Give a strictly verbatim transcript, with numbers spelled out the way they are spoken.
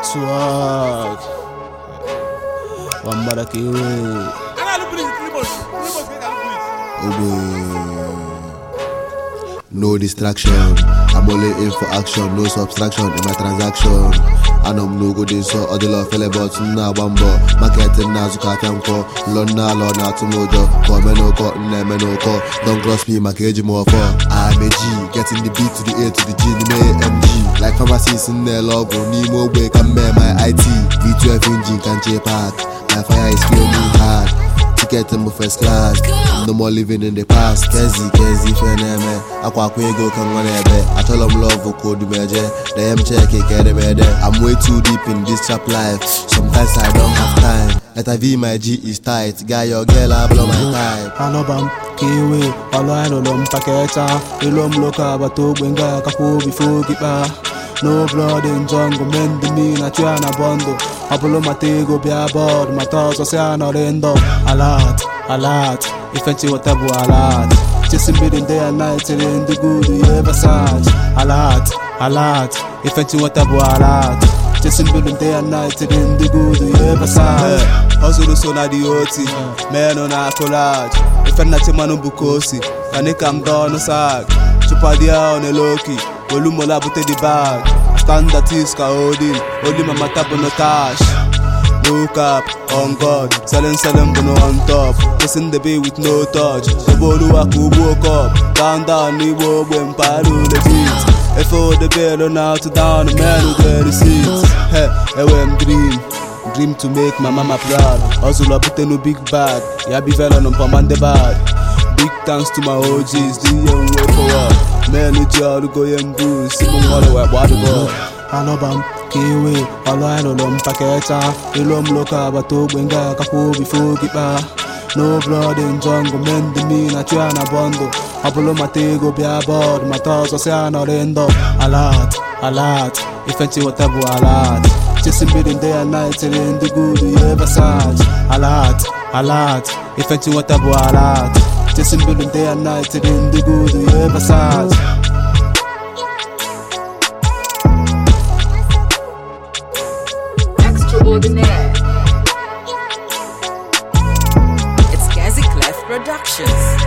swag. Wambara kiwe. No distraction, I'm only in for action, no subtraction in my transaction. And I'm no good in so, all the love fell about na bambo. Marketing na zuka fianco, lona lona tumojo. Come no ko, neme no ko. Don't cross me, my cage more for. I'm a G, getting the B to the A to the G, the M G. Like pharmacies in the logo, Nemo way, come my I T. V twelve engine can J park. My fire is flaming hard. Ticket in first class, no more living in the past. Kezi, Kezi, Feneme, Aqua go can run a bit. I tell them love for code measure. They am check it, get I'm way too deep in this trap life. Sometimes I don't have time. Let I V my G is tight. Guy, your girl, I blow my time. Alobam, Kiwi, Alo Alom Paketa, Ilom Loka, Bato, Benga, Kapo, before Gipa. No blood in jungle, mend the mean, I try and a bundle. Apollo Matego be aboard, my thoughts are saying or end up. A lot, a lot, if I see whatever a lot. Just in building day and night, till in the good you ever search. A lot, a lot, if I see whatever a lot. Just in building day and night, till in the good you ever search. Also the son of the O T, man on a collage. If I'm not a man on Bukosi, and they come down the sack. Chupadia on a low-key, Olumola bute the bag. Stand that is holding, only my tap on the cash. Look up, on God, selling, selling, but no on top. Kissing the bay with no touch. The Boluaku woke up, down, down, we woke when Paru legit. If all the bell on out to down, the man who get the seats. Hey, I went dream. Dream to make my mama proud. Also, I put in a big bag. Yeah, be velan on Pamande bad. Big thanks to my O Gs, the young way forward. Men who jail to go and booze, Simon Holloway, body boy. Alobam, Kiwi, Alo Alom Paketa, Ilom Loka, Bato, Benga, Kapo, before Gipa. No blood in jungle, mend the mean, I try and a bundle. Apollo Matego be aboard, my thoughts are saying or end up. A lot, a lot, if I see whatever a lot. Just in building day and night, till in the good you ever search. A lot, a lot, if I see whatever a lot. Just in building day and night, till in the good you ever search. Extraordinaire. It's Kazi Clef Productions.